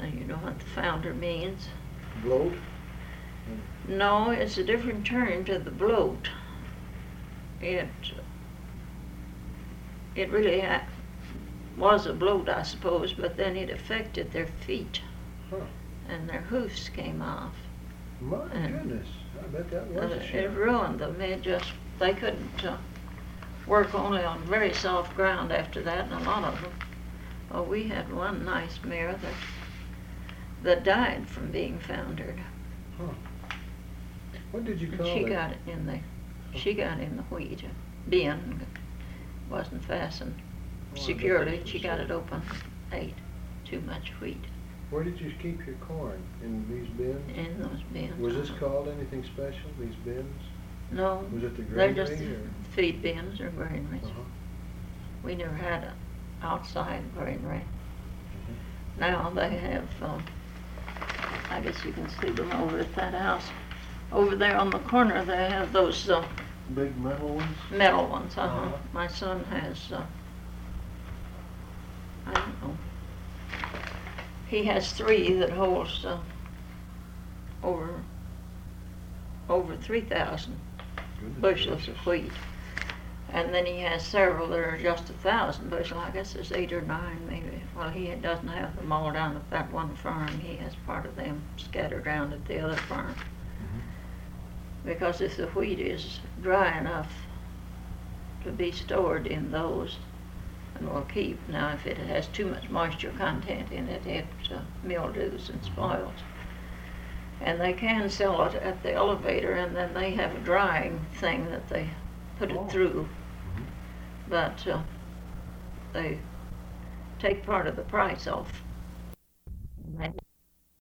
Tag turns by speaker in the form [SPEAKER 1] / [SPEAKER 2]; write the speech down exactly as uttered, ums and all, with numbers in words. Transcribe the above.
[SPEAKER 1] Now, you know what the founder means?
[SPEAKER 2] Bloat?
[SPEAKER 1] No, it's a different term to the bloat. It, it really ha- was a bloat, I suppose, but then it affected their feet.
[SPEAKER 2] Huh.
[SPEAKER 1] And their hoofs came off.
[SPEAKER 2] My
[SPEAKER 1] and
[SPEAKER 2] goodness, I bet that was
[SPEAKER 1] uh,
[SPEAKER 2] a shock.
[SPEAKER 1] It ruined them. It just, they couldn't uh, work only on very soft ground after that, and a lot of them. Oh, we had one nice mare that that died from being foundered.
[SPEAKER 2] Huh. What did you
[SPEAKER 1] And
[SPEAKER 2] call
[SPEAKER 1] she
[SPEAKER 2] it?
[SPEAKER 1] got it in the, she got in the wheat bin, wasn't fastened
[SPEAKER 2] Oh, I bet
[SPEAKER 1] securely.
[SPEAKER 2] this
[SPEAKER 1] She
[SPEAKER 2] was
[SPEAKER 1] got
[SPEAKER 2] so-
[SPEAKER 1] it open, ate too much wheat
[SPEAKER 2] Where did you keep your corn? In these bins?
[SPEAKER 1] in those bins.
[SPEAKER 2] Was this called anything special, these bins?
[SPEAKER 1] No,
[SPEAKER 2] Was it the
[SPEAKER 1] they're
[SPEAKER 2] granary
[SPEAKER 1] just
[SPEAKER 2] or?
[SPEAKER 1] feed bins or granaries.
[SPEAKER 2] Uh-huh.
[SPEAKER 1] We never had an outside granary.
[SPEAKER 2] Mhm.
[SPEAKER 1] Now they have, um, I guess you can see them over at that house. Over there on the corner, they have those uh,
[SPEAKER 2] Big metal ones?
[SPEAKER 1] metal ones. Uh-huh.
[SPEAKER 2] Uh-huh.
[SPEAKER 1] My son has, uh, I don't know. He has three that holds uh, over over three thousand
[SPEAKER 2] Goodness
[SPEAKER 1] bushels of
[SPEAKER 2] gracious.
[SPEAKER 1] wheat. And then he has several that are just a thousand bushel. I guess there's eight or nine maybe. Well, he doesn't have them all down at that one farm. He has part of them scattered around at the other farm.
[SPEAKER 2] Mhm.
[SPEAKER 1] Because if the wheat is dry enough to be stored in those and will keep. Now, if it has too much moisture content in it, it uh, mildews and spoils. And they can sell it at the elevator, and then they have a drying thing that they put it
[SPEAKER 2] Oh.
[SPEAKER 1] through.
[SPEAKER 2] Mhm.
[SPEAKER 1] But uh, they take part of the price off. And